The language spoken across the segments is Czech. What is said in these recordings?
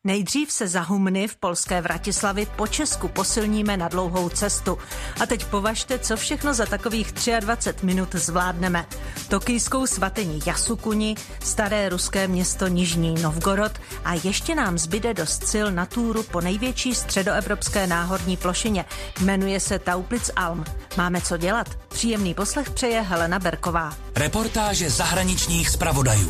Nejdřív se za Humny v polské Vratislavi po Česku posilníme na dlouhou cestu. A teď považte, co všechno za takových 23 minut zvládneme. Tokijskou svatyni Jasukuni, staré ruské město Nižní Novgorod a ještě nám zbyde dost sil na túru po největší středoevropské náhorní plošině. Jmenuje se Tauplitzalm. Máme co dělat? Příjemný poslech přeje Helena Berková. Reportáže zahraničních zpravodajů.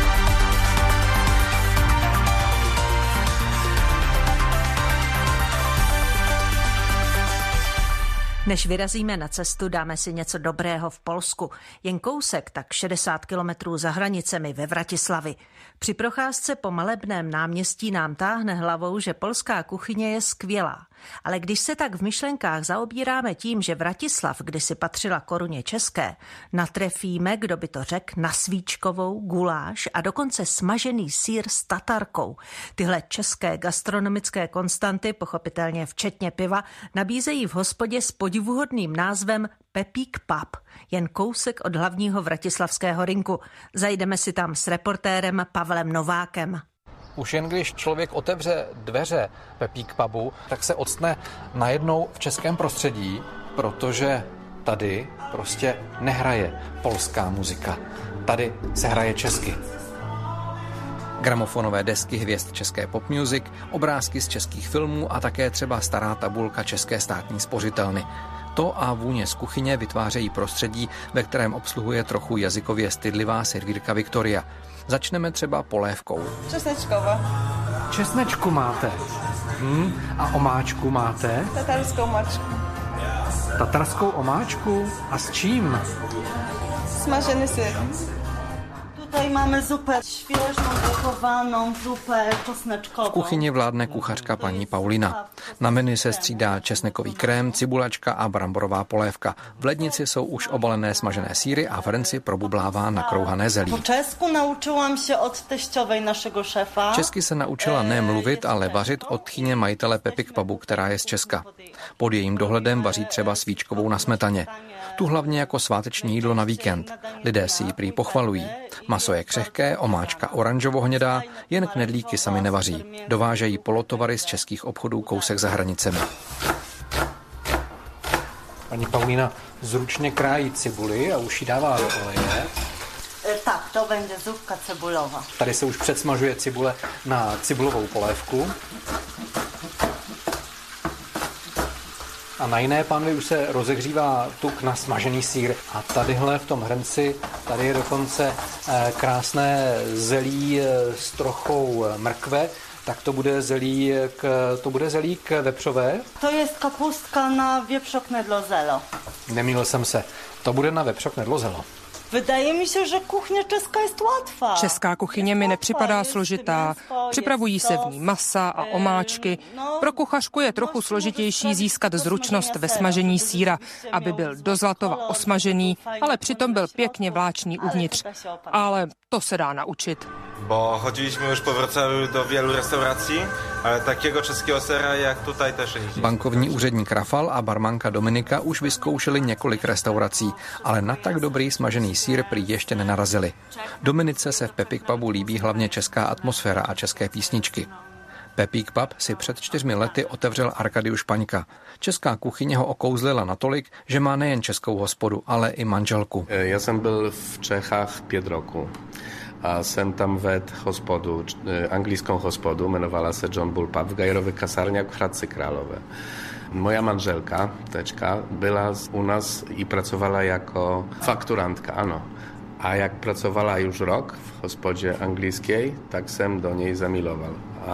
Než vyrazíme na cestu, dáme si něco dobrého v Polsku. Jen kousek, tak 60 kilometrů za hranicemi ve Vratislavi. Při procházce po Malebném náměstí nám táhne hlavou, že polská kuchyně je skvělá. Ale když se tak v myšlenkách zaobíráme tím, že Vratislav kdysi patřila koruně české, natrefíme, kdo by to řekl, na svíčkovou, guláš a dokonce smažený sýr s tatarkou. Tyhle české gastronomické konstanty, pochopitelně včetně piva, nabízejí v hospodě s podivuhodným názvem Pepík Pub, jen kousek od hlavního vratislavského rynku. Zajdeme si tam s reportérem Pavlem Novákem. Už jen když člověk otevře dveře Pepík Pubu, tak se octne najednou v českém prostředí, protože tady prostě nehraje polská muzika. Tady se hraje česky. Gramofonové desky hvězd české pop music, obrázky z českých filmů a také třeba stará tabulka České státní spořitelny. To a vůně z kuchyně vytvářejí prostředí, ve kterém obsluhuje trochu jazykově stydlivá servírka Viktoria. Začneme třeba polévkou. Česnečková. Česnečku máte. A omáčku máte? Tatarskou omáčku. Tatarskou omáčku? A s čím? Smažený syr. Tutaj máme zupę świeżą, gotowaną, zupę czosneczkową. V kuchyni vládne kuchařka paní Paulina. Na menu se střídá česnekový krém, cibulačka a bramborová polévka. V lednici jsou už obalené smažené sýry a v hrnci probublává nakrouhané zelí. Po česku nauczyłam się od teściowej naszego szefa. Česky se naučila ne mluvit, ale vařit od tchyně majitele Pepík Pubu, která je z Česka. Pod jejím dohledem vaří třeba svíčkovou na smetaně. Tu hlavně jako sváteční jídlo na víkend. Lidé si ji prý pochvalují. Maso je křehké, omáčka oranžovo-hnědá, jen knedlíky sami nevaří. Dovážejí polotovary z českých obchodů kousek za hranicemi. Paní Paulina zručně krájí cibuli a už ji dává do oleje. Tak, to bude zupka cebulowa. Tady se už předsmažuje cibule na cibulovou polévku. A na jiné pánvi už se rozehřívá tuk na smažený sýr. A tadyhle v tom hrnci, tady je dokonce krásné zelí s trochou mrkve. Tak to bude zelík vepřové? To je kapustka na wieprzoknedlozelo. Nemýlil jsem se. To bude na vepřoknedlozelo. Vydaje mi se, že kuchně česká je łatwa. Česká kuchyně mi nepřipadá složitá. Připravují se v ní masa a omáčky. Pro kuchařku je trochu složitější získat zručnost ve smažení sýra, aby byl do zlatova osmažený, ale přitom byl pěkně vláčný uvnitř. Ale to se dá naučit. Bo chodziliśmy już po Wrocławiu do wielu restauracji, ale takiego czeskiego sera jak tutaj też nie. Bankovní úředník Rafal a barmanka Dominika už vyzkoušeli několik restaurací, ale na tak dobrý smažený sýr prý ještě nenarazili. Dominice se v Pepík Pubu líbí hlavně česká atmosféra a české písničky. Pepík Pub si před 4 lety otevřel Arkadiusz Paňka. Česká kuchyně ho okouzlila natolik, že má nejen českou hospodu, ale i manželku. Já jsem byl v Čechách 5 roků. A jsem tam vedl hospodu, anglijską hospodu, jmenowała się John Bull Pub w Gajerowych Kasarniach w Hradcy Králové. Moja manželka, tečka, byla u nás i pracovala jako fakturantka, ano. A jak pracovala już rok w hospodzie angielskiej, tak jsem do niej zamiloval.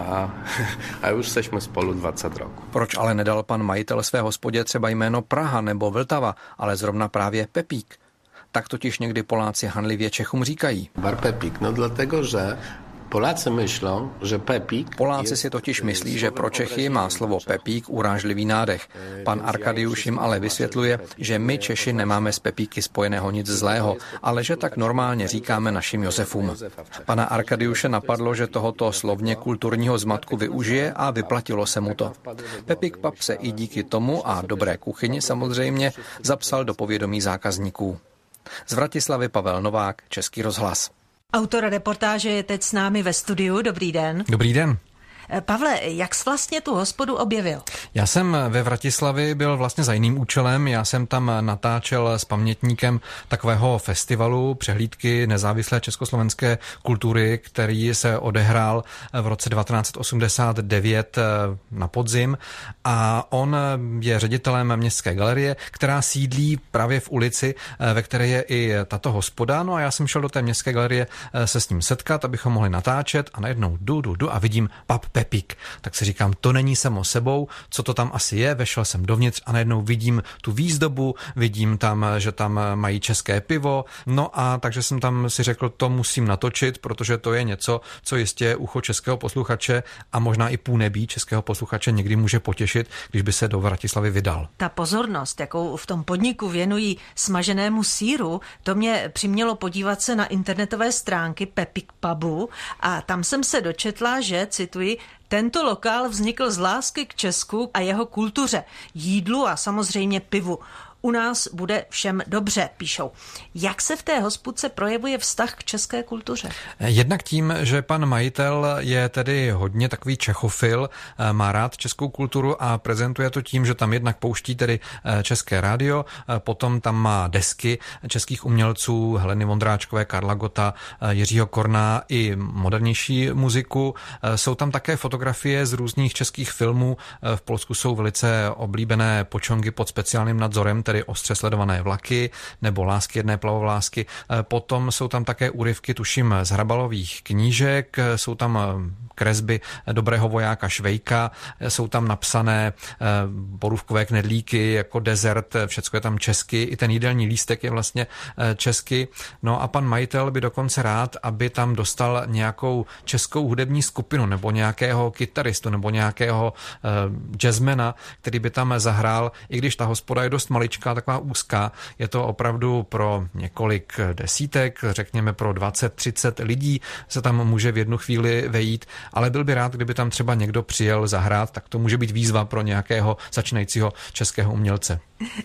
A už jesteśmy spolu 20 roků. Proč ale nedal pan majitel své hospodě třeba jméno Praha nebo Vltava, ale zrovna právě Pepík? Tak totiž někdy Poláci hanlivě Čechům říkají. Bar Pepík, no dlatego, že Poláci myslí, že Pepík... Poláci si totiž myslí, že pro Čechy má slovo Pepík urážlivý nádech. Pan Arkadiusz jim ale vysvětluje, že my Češi nemáme s Pepíky spojeného nic zlého, ale že tak normálně říkáme našim Josefům. Pana Arkadiusze napadlo, že tohoto slovně kulturního zmatku využije a vyplatilo se mu to. Pepík Pub se i díky tomu a dobré kuchyni samozřejmě zapsal do povědomí zákazníků. Z Vratislavy Pavel Novák, Český rozhlas. Autor reportáže je teď s námi ve studiu. Dobrý den. Dobrý den. Pavle, jak jsi vlastně tu hospodu objevil? Já jsem ve Vratislavi byl vlastně za jiným účelem. Já jsem tam natáčel s pamětníkem takového festivalu přehlídky nezávislé československé kultury, který se odehrál v roce 1989 na podzim, a on je ředitelem Městské galerie, která sídlí právě v ulici, ve které je i tato hospoda. No a já jsem šel do té Městské galerie se s ním setkat, abychom mohli natáčet, a najednou jdu a vidím pub Pepík. Tak si říkám, to není samo sebou, co to tam asi je. Vešel jsem dovnitř a najednou vidím tu výzdobu, vidím tam, že tam mají české pivo. No a takže jsem tam si řekl, to musím natočit, protože to je něco, co jistě ucho českého posluchače a možná i půlnebí českého posluchače někdy může potěšit, když by se do Vratislavy vydal. Ta pozornost, jakou v tom podniku věnují smaženému sýru, to mě přimělo podívat se na internetové stránky Pepík pubu a tam jsem se dočetla, že, cituji, tento lokál vznikl z lásky k Česku a jeho kultuře, jídlu a samozřejmě pivu. U nás bude všem dobře, píšou. Jak se v té hospodce projevuje vztah k české kultuře? Jednak tím, že pan majitel je tedy hodně takový čechofil, má rád českou kulturu a prezentuje to tím, že tam jednak pouští tedy české rádio, potom tam má desky českých umělců Heleny Vondráčkové, Karla Gotta, Jiřího Korná i modernější muziku. Jsou tam také fotografie z různých českých filmů. V Polsku jsou velice oblíbené Počongy pod speciálním nadzorem, tedy ostře sledované vlaky, nebo Lásky jedné plavovlásky. Potom jsou tam také úryvky, tuším, z Hrabalových knížek, jsou tam kresby Dobrého vojáka Švejka, jsou tam napsané borůvkové knedlíky jako dezert, všecko je tam česky, i ten jídelní lístek je vlastně česky. No a pan majitel by dokonce rád, aby tam dostal nějakou českou hudební skupinu, nebo nějakého kytaristu, nebo nějakého jazzmana, který by tam zahrál, i když ta hospoda je dost maličká, taková úzká, je to opravdu pro několik desítek, řekněme pro 20-30 lidí se tam může v jednu chvíli vejít, ale byl by rád, kdyby tam třeba někdo přijel zahrát, tak to může být výzva pro nějakého začínajícího českého umělce.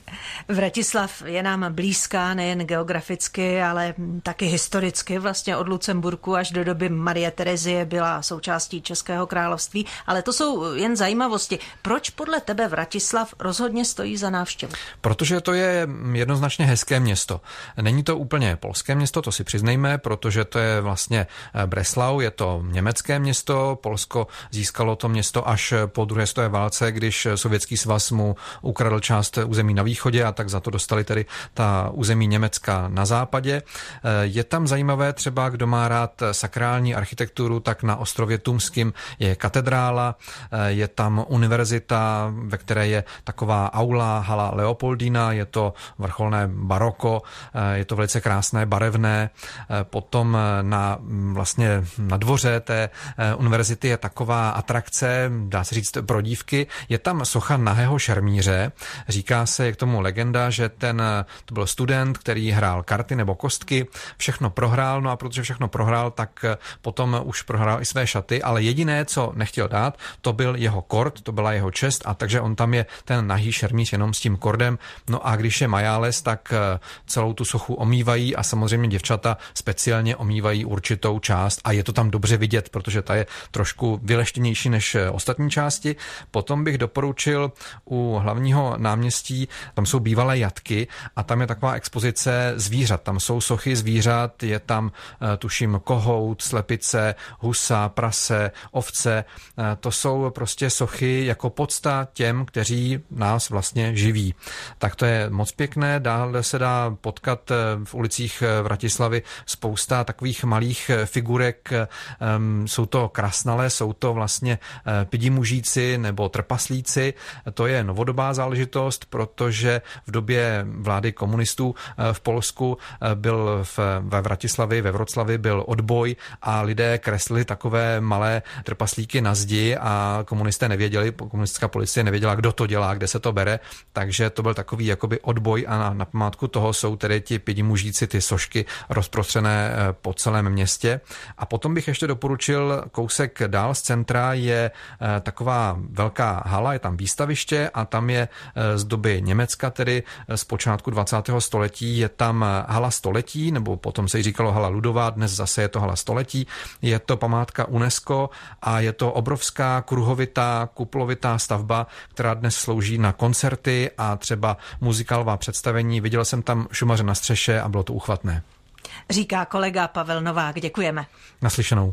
Vratislav je nám blízká nejen geograficky, ale taky historicky. Vlastně od Lucemburku až do doby Marie Terezie byla součástí Českého království, ale to jsou jen zajímavosti. Proč podle tebe Vratislav rozhodně stojí za návštěvu? Protože to je jednoznačně hezké město. Není to úplně polské město, to si přiznejme, protože to je vlastně Breslau, je to německé město. Polsko získalo to město až po druhé světové válce, když Sovětský svaz mu ukradl část území na východě a tak za to dostali tedy ta území Německa na západě. Je tam zajímavé třeba, kdo má rád sakrální architekturu, tak na ostrově Tumským je katedrála, je tam univerzita, ve které je taková aula, hala Leopoldina, je to vrcholné baroko, je to velice krásné, barevné. Potom na dvoře té univerzity je taková atrakce, dá se říct pro dívky, je tam socha nahého šermíře. Říká se, je k tomu legenda, že to byl student, který hrál karty nebo kostky, všechno prohrál, no a protože všechno prohrál, tak potom už prohrál i své šaty, ale jediné, co nechtěl dát, to byl jeho kord, to byla jeho čest, a takže on tam je ten nahý šermíř jenom s tím kordem. No a když je majáles, tak celou tu sochu omývají a samozřejmě děvčata speciálně omývají určitou část a je to tam dobře vidět, protože ta je trošku vyleštěnější než ostatní části. Potom bych doporučil u hlavního náměstí, tam jsou bývalé jatky a tam je taková expozice zvířat. Tam jsou sochy zvířat, je tam tuším kohout, slepice, husa, prase, ovce. To jsou prostě sochy jako podsta těm, kteří nás vlastně živí. Tak to je moc pěkné. Dále se dá potkat v ulicích Vratislavy spousta takových malých figurek. Jsou to krasnale, jsou to vlastně pidi mužíci nebo trpaslíci. To je novodobá záležitost, protože v době vlády komunistů v Polsku byl ve Vratislavi, ve Vroclavi byl odboj a lidé kreslili takové malé trpaslíky na zdi a komunisté nevěděli, komunistická policie nevěděla, kdo to dělá, kde se to bere, takže to byl takový jakoby odboj a na památku toho jsou tedy ti pidi mužíci, ty sošky rozprostřené po celém městě. A potom bych ještě doporučil kousek dál z centra je taková velká hala, je tam výstaviště a tam je z doby historii Německa, tedy z počátku 20. století. Je tam hala století, nebo potom se jí říkalo hala ludová, dnes zase je to hala století. Je to památka UNESCO a je to obrovská kruhovitá, kuplovitá stavba, která dnes slouží na koncerty a třeba muzikálová představení. Viděl jsem tam Šumaře na střeše a bylo to úchvatné. Říká kolega Pavel Novák. Děkujeme. Naslyšenou.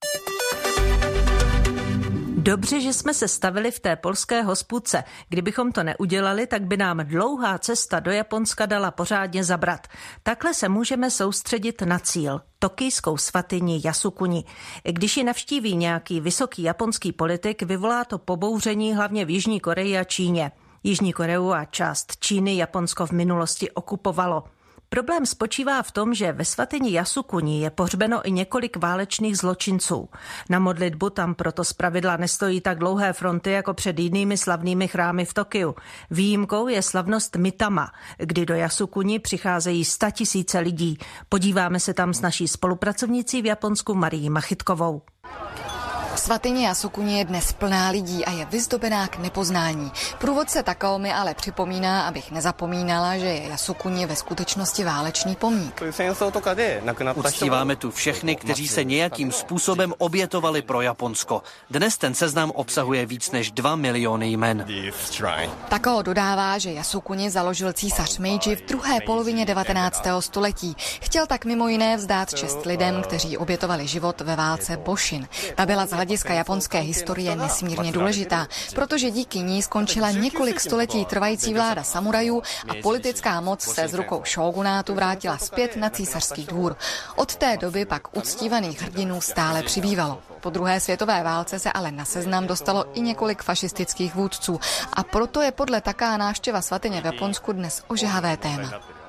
Dobře, že jsme se stavili v té polské hospůdce. Kdybychom to neudělali, tak by nám dlouhá cesta do Japonska dala pořádně zabrat. Takhle se můžeme soustředit na cíl. Tokijskou svatyni Jasukuni. Když ji navštíví nějaký vysoký japonský politik, vyvolá to pobouření hlavně v Jižní Koreji a Číně. Jižní Koreu a část Číny Japonsko v minulosti okupovalo. Problém spočívá v tom, že ve svatyni Jasukuni je pohřbeno i několik válečných zločinců. Na modlitbu tam proto zpravidla nestojí tak dlouhé fronty jako před jinými slavnými chrámy v Tokiu. Výjimkou je slavnost Mitama, kdy do Jasukuni přicházejí 100 000 lidí. Podíváme se tam s naší spolupracovnicí v Japonsku Marií Machytkovou. Svatyně Jasukuni je dnes plná lidí a je vyzdobená k nepoznání. Průvodce Takao mi ale připomíná, abych nezapomínala, že je Jasukuni ve skutečnosti válečný pomník. Uctíváme tu všechny, kteří se nějakým způsobem obětovali pro Japonsko. Dnes ten seznam obsahuje víc než 2 miliony jmen. Takao dodává, že Jasukuni založil císař Meiji v druhé polovině 19. století. Chtěl tak mimo jiné vzdát čest lidem, kteří obětovali život ve válce Boshin. Ta byla z hlediska japonské historie nesmírně důležitá, protože díky ní skončila několik století trvající vláda samurajů a politická moc se z rukou šógunátu vrátila zpět na císařský dvůr. Od té doby pak uctívaných hrdinů stále přibývalo. Po druhé světové válce se ale na seznam dostalo i několik fašistických vůdců a proto je podle Taká návštěva svatyně v Japonsku dnes ožehavé téma.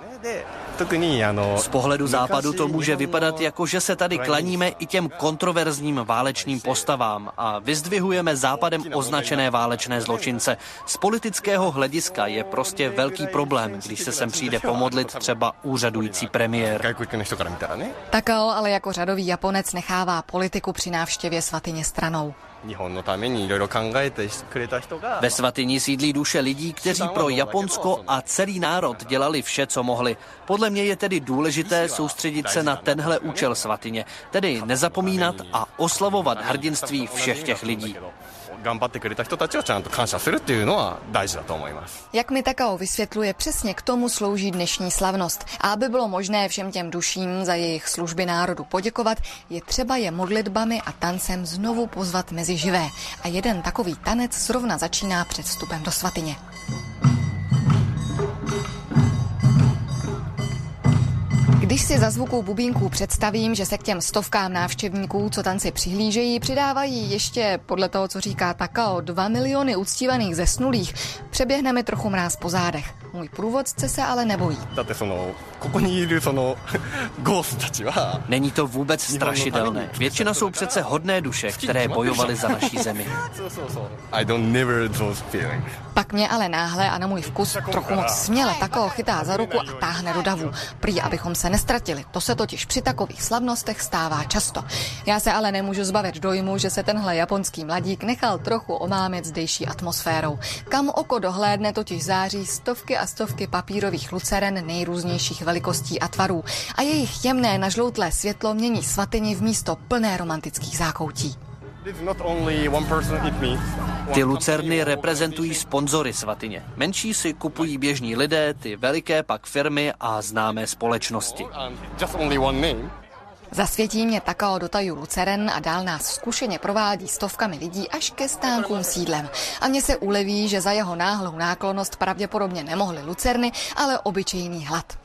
Z pohledu západu to může vypadat jako, že se tady klaníme i těm kontroverzním válečným postavám a vyzdvihujeme západem označené válečné zločince. Z politického hlediska je prostě velký problém, když se sem přijde pomodlit třeba úřadující premiér. Takao ale jako řadový Japonec nechává politiku při návštěvě svatyně stranou. Ve svatyni sídlí duše lidí, kteří pro Japonsko a celý národ dělali vše, co mohli. Podle mě je tedy důležité soustředit se na tenhle účel svatyně, tedy nezapomínat a oslavovat hrdinství všech těch lidí. Jak mi Takao vysvětluje, přesně k tomu slouží dnešní slavnost. A aby bylo možné všem těm duším za jejich služby národu poděkovat, je třeba je modlitbami a tancem znovu pozvat mezi živé. A jeden takový tanec zrovna začíná před vstupem do svatyně. Když si za zvuků bubínků představím, že se k těm stovkám návštěvníků, co tanci přihlížejí, přidávají ještě, podle toho, co říká Takao, 2 miliony uctívaných zesnulých, přeběhne mi trochu mráz po zádech. Můj průvodce se ale nebojí. Není to vůbec strašidelné. Většina jsou přece hodné duše, které bojovaly za naší zemi. Pak mě ale náhle a na můj vkus trochu moc směle Takao chytá za ruku a táhne do davu. Prý, abychom se nestratili. To se totiž při takových slavnostech stává často. Já se ale nemůžu zbavit dojmu, že se tenhle japonský mladík nechal trochu omámit zdejší atmosférou. Kam oko dohlédne, totiž září stovky a stovky papírových luceren nejrůznějších velikostí a tvarů a jejich jemné nažloutlé světlo mění svatyni v místo plné romantických zákoutí. Ty lucerny reprezentují sponzory svatyně. Menší si kupují běžní lidé, ty veliké pak firmy a známé společnosti. Zasvětí mě Takao do taju luceren a dál nás zkušeně provádí stovkami lidí až ke stánkům s jídlem. A mně se uleví, že za jeho náhlou náklonnost pravděpodobně nemohly lucerny, ale obyčejný hlad.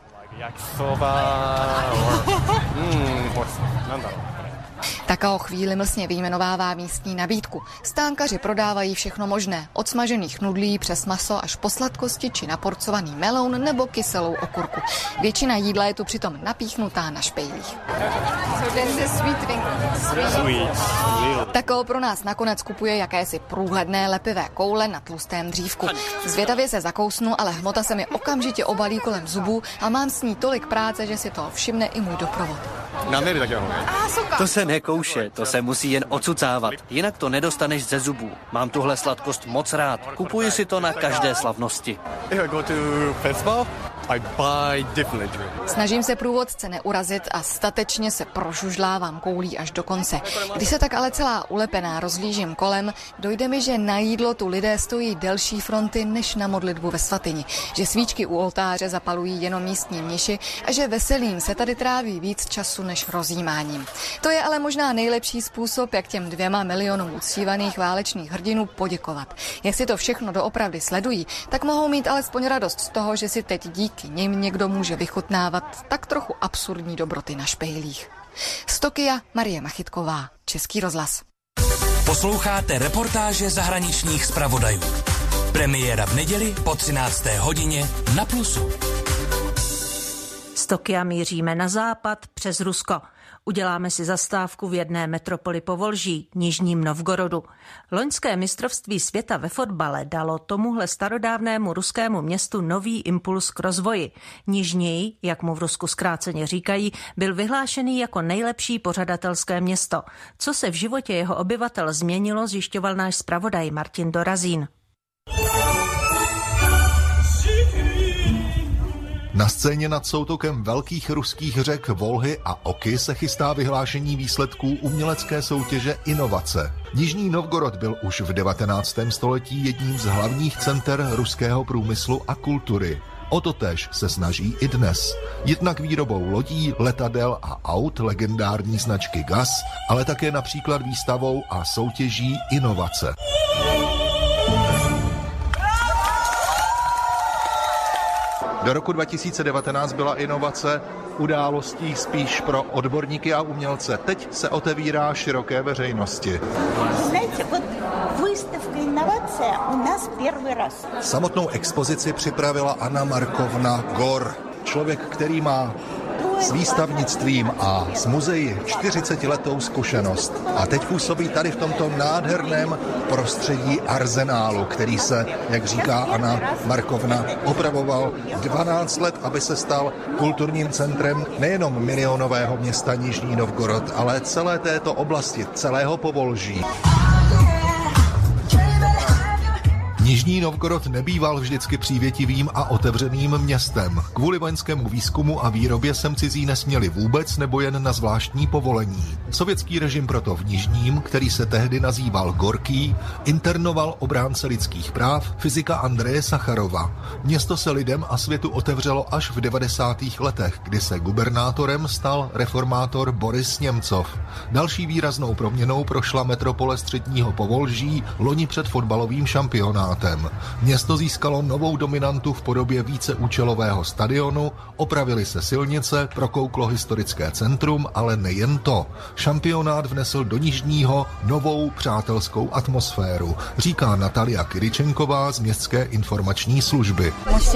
Takao chvíli mlsně vyjmenovává místní nabídku. Stánkaři prodávají všechno možné, od smažených nudlí přes maso až po sladkosti či naporcovaný meloun nebo kyselou okurku. Většina jídla je tu přitom napíchnutá na špejlích. Takao pro nás nakonec kupuje jakési průhledné lepivé koule na tlustém dřívku. Zvědavě se zakousnu, ale hmota se mi okamžitě obalí kolem zubů a mám s ní tolik práce, že si toho všimne i můj doprovod. To se nekouše, to se musí jen ocucávat, jinak to nedostaneš ze zubů. Mám tuhle sladkost moc rád, kupuji si to na každé slavnosti. Snažím se průvodce neurazit a statečně se prožužlávám koulí až do konce. Když se tak ale celá ulepená rozhlížím kolem, dojde mi, že na jídlo tu lidé stojí delší fronty než na modlitbu ve svatyni, že svíčky u oltáře zapalují jenom místní mniši a že veselým se tady tráví víc času než rozjímáním. To je ale možná nejlepší způsob, jak těm 2 milionům uctívaných válečných hrdinů poděkovat. Jak si to všechno doopravdy sledují, tak mohou mít alespoň radost z toho, že si teď díky nim někdo může vychutnávat tak trochu absurdní dobroty na špejlích. Z Tokia Marie Machytková, Český rozhlas. Posloucháte reportáže zahraničních zpravodajů. Premiéra v neděli po 13. hodině na Plusu. Z Tokia míříme na západ přes Rusko. Uděláme si zastávku v jedné metropoli Povolží, Nižním Novgorodu. Loňské mistrovství světa ve fotbale dalo tomuhle starodávnému ruskému městu nový impuls k rozvoji. Nižněj, jak mu v Rusku zkráceně říkají, byl vyhlášený jako nejlepší pořadatelské město. Co se v životě jeho obyvatel změnilo, zjišťoval náš zpravodaj Martin Dorazín. Na scéně nad soutokem velkých ruských řek Volhy a Oky se chystá vyhlášení výsledků umělecké soutěže Inovace. Nižní Novgorod byl už v 19. století jedním z hlavních center ruského průmyslu a kultury. O to též se snaží i dnes. Jednak výrobou lodí, letadel a aut legendární značky GAZ, ale také například výstavou a soutěží Inovace. Do roku 2019 byla Inovace událostí spíš pro odborníky a umělce. Teď se otevírá široké veřejnosti. Samotnou expozici připravila Anna Markovna Gor, člověk, který má s výstavnictvím a s muzeí 40letou zkušenost. A teď působí tady v tomto nádherném prostředí arzenálu, který se, jak říká Anna Markovna, opravoval 12 let, aby se stal kulturním centrem nejenom milionového města Nižní Novgorod, ale celé této oblasti, celého Povolží. Nižní Novgorod nebýval vždycky přívětivým a otevřeným městem. Kvůli vojenskému výzkumu a výrobě sem cizí nesměli vůbec nebo jen na zvláštní povolení. Sovětský režim proto v Nižním, který se tehdy nazýval Gorký, internoval obránce lidských práv, fyzika Andreje Sacharova. Město se lidem a světu otevřelo až v 90. letech, kdy se gubernátorem stal reformátor Boris Němcov. Další výraznou proměnou prošla metropole středního Povolží loni před fotbalovým šampionátem. Město získalo novou dominantu v podobě víceúčelového stadionu, opravily se silnice, prokouklo historické centrum, ale nejen to. Šampionát vnesl do Nižního novou přátelskou atmosféru, říká Natalia Kyryčenková z Městské informační služby.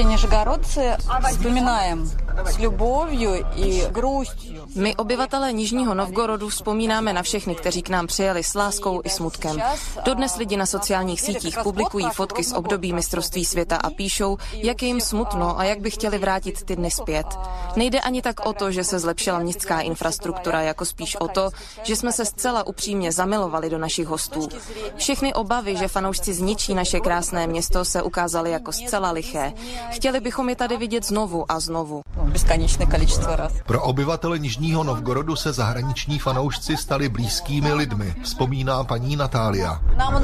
My, obyvatelé Nižního Novgorodu, vzpomínáme na všechny, kteří k nám přijeli s láskou i smutkem. Dodnes lidi na sociálních sítích publikují fotky z období mistrovství světa a píšou, jak je jim smutno a jak by chtěli vrátit ty dny zpět. Nejde ani tak o to, že se zlepšila městská infrastruktura, jako spíš o to, že jsme se zcela upřímně zamilovali do našich hostů. Všechny obavy, že fanoušci zničí naše krásné město, se ukázaly jako zcela liché. Chtěli bychom je tady vidět znovu a znovu. Pro obyvatele Nižního Novgorodu se zahraniční fanoušci stali blízkými lidmi, vzpomíná paní Natália.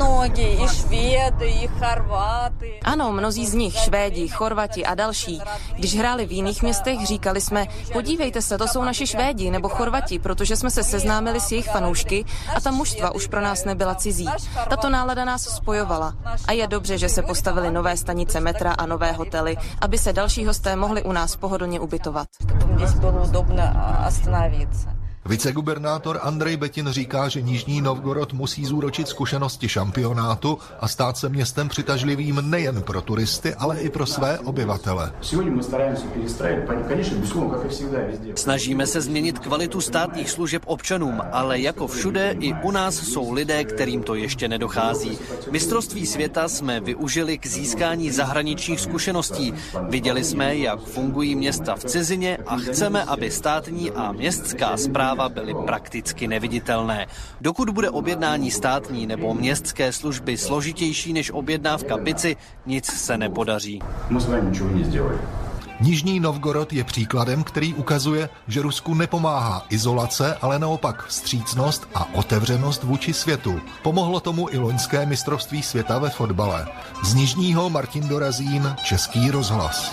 Ano, mnozí z nich, Švédi, Chorvati a další. Když hráli v jiných městech, říkali jsme, podívejte se, to jsou naši Švédi nebo Chorvati, protože jsme se seznámili s jejich fanoušky a ta mužstva už pro nás nebyla cizí. Tato nálada nás spojovala. A je dobře, že se postavily nové stanice metra a nové hotely, aby se další hosté mohli u nás pohodlně ubytovat. Vicegubernátor Andrej Betin říká, že Nižní Novgorod musí zúročit zkušenosti šampionátu a stát se městem přitažlivým nejen pro turisty, ale i pro své obyvatele. Snažíme se změnit kvalitu státních služeb občanům, ale jako všude i u nás jsou lidé, kterým to ještě nedochází. Mistrovství světa jsme využili k získání zahraničních zkušeností. Viděli jsme, jak fungují města v cizině a chceme, aby státní a městská správa práva byly prakticky neviditelné. Dokud bude objednání státní nebo městské služby složitější než objednávka pici, nic se nepodaří. Nižní Novgorod je příkladem, který ukazuje, že Rusku nepomáhá izolace, ale naopak vstřícnost a otevřenost vůči světu. Pomohlo tomu i loňské mistrovství světa ve fotbale. Z Nižního Martin Dorazín, Český rozhlas.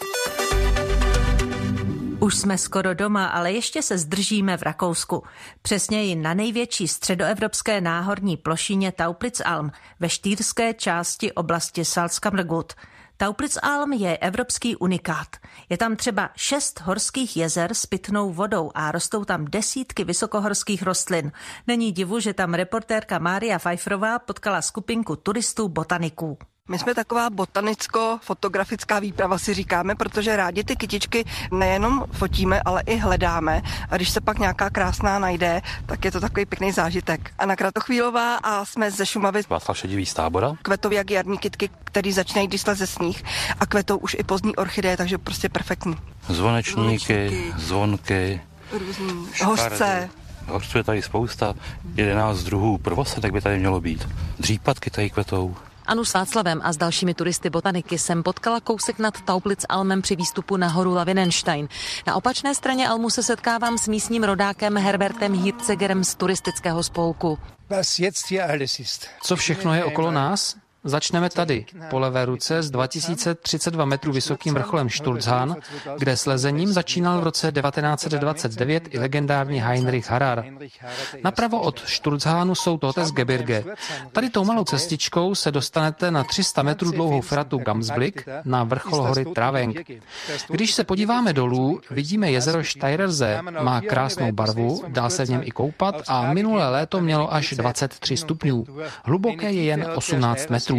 Už jsme skoro doma, ale ještě se zdržíme v Rakousku. Přesněji na největší středoevropské náhorní plošině Tauplitzalm ve štýrské části oblasti Salzkammergut. Tauplitzalm je evropský unikát. Je tam třeba 6 horských jezer s pitnou vodou a rostou tam desítky vysokohorských rostlin. Není divu, že tam reportérka Mária Pfeifferová potkala skupinku turistů botaniků. My jsme taková botanicko-fotografická výprava, si říkáme, protože rádi ty kytičky nejenom fotíme, ale i hledáme. A když se pak nějaká krásná najde, tak je to takový pěkný zážitek. Anna Kratochvílová a jsme ze Šumavy. Václav Šedivý z Tábora. Kvetou jak jarní kytky, který začínají, když sleze sníh, a kvetou už i pozdní orchideje, takže prostě perfektní. Zvonečníky, zvonky, hořce. Hořců je tady spousta, 11 druhů prvosetek by tady mělo být. Dřípatky tady kvetou. Anu s Václavem a s dalšími turisty botaniky jsem potkala kousek nad Tauplitzalmem při výstupu na horu Lavinenstein. Na opačné straně Almu se setkávám s místním rodákem Herbertem Hirzegerem z turistického spolku. Co všechno je okolo nás? Začneme tady, po levé ruce s 2032 metrů vysokým vrcholem Sturzhahn, kde slezením začínal v roce 1929 i legendární Heinrich Harrar. Napravo od Sturzhahnu jsou Totesgebirge. Tady tou malou cestičkou se dostanete na 300 metrů dlouhou feratu Gamsblick na vrchol hory Travenk. Když se podíváme dolů, vidíme jezero Steirersee, má krásnou barvu, dá se v něm i koupat a minulé léto mělo až 23 stupňů. Hluboké je jen 18 metrů.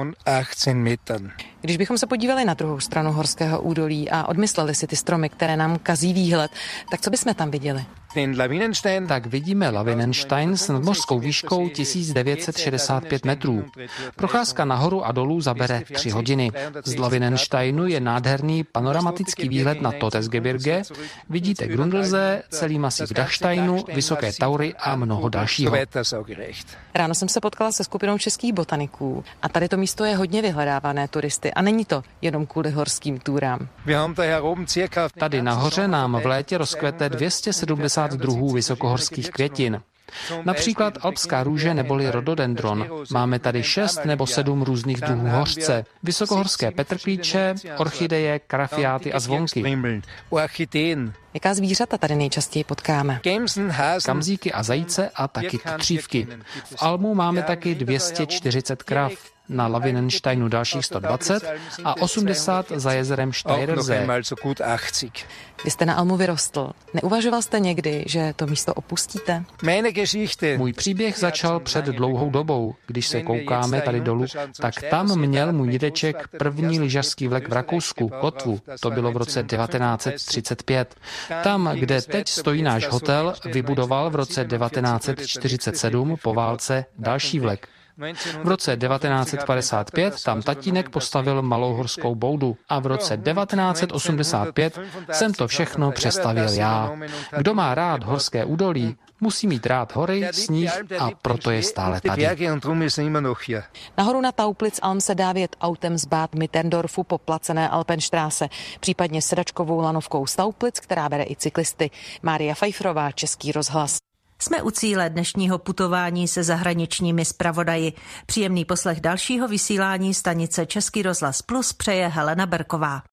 Když bychom se podívali na druhou stranu horského údolí a odmysleli si ty stromy, které nám kazí výhled, tak co bychom tam viděli? Tak vidíme Lavinenstein s nadmořskou výškou 1965 metrů. Procházka nahoru a dolů zabere 3 hodiny. Z Lavinensteinu je nádherný panoramatický výhled na Totesgebirge. Vidíte Grundlsee, celý masiv Dachsteinu, vysoké Taury a mnoho dalšího. Ráno jsem se potkala se skupinou českých botaniků a tady to místo je hodně vyhledávané turisty a není to jenom kvůli horským túrám. Tady nahoře nám v létě rozkvete 270 druhů vysokohorských květin. Například alpská růže neboli rhododendron. Máme tady 6 nebo 7 různých druhů hořce, vysokohorské petrklíče, orchideje, karafiáty a zvonky. Jaká zvířata tady nejčastěji potkáme? Kamzíky a zajíce a taky tutřívky. V Almu máme taky 240 krav. Na Lavinensteinu dalších 120 a 80 za jezerem Steirersee. Vy jste na Almu vyrostl. Neuvažoval jste někdy, že to místo opustíte? Můj příběh začal před dlouhou dobou. Když se koukáme tady dolů, tak tam měl můj dědeček první lyžařský vlek v Rakousku, Kotvu. To bylo v roce 1935. Tam, kde teď stojí náš hotel, vybudoval v roce 1947 po válce další vlek. V roce 1955 tam tatínek postavil malou horskou boudu a v roce 1985 jsem to všechno přestavěl já. Kdo má rád horské údolí, musí mít rád hory, sníh a proto je stále tady. Nahoru na Tauplitzalm se dá vjet autem z Bad Mitterndorfu po placené Alpenstraße, případně sedačkovou lanovkou z Tauplitz, která bere i cyklisty. Mária Pfeifferová, Český rozhlas. Jsme u cíle dnešního putování se zahraničními zpravodaji. Příjemný poslech dalšího vysílání stanice Český rozhlas Plus přeje Helena Berková.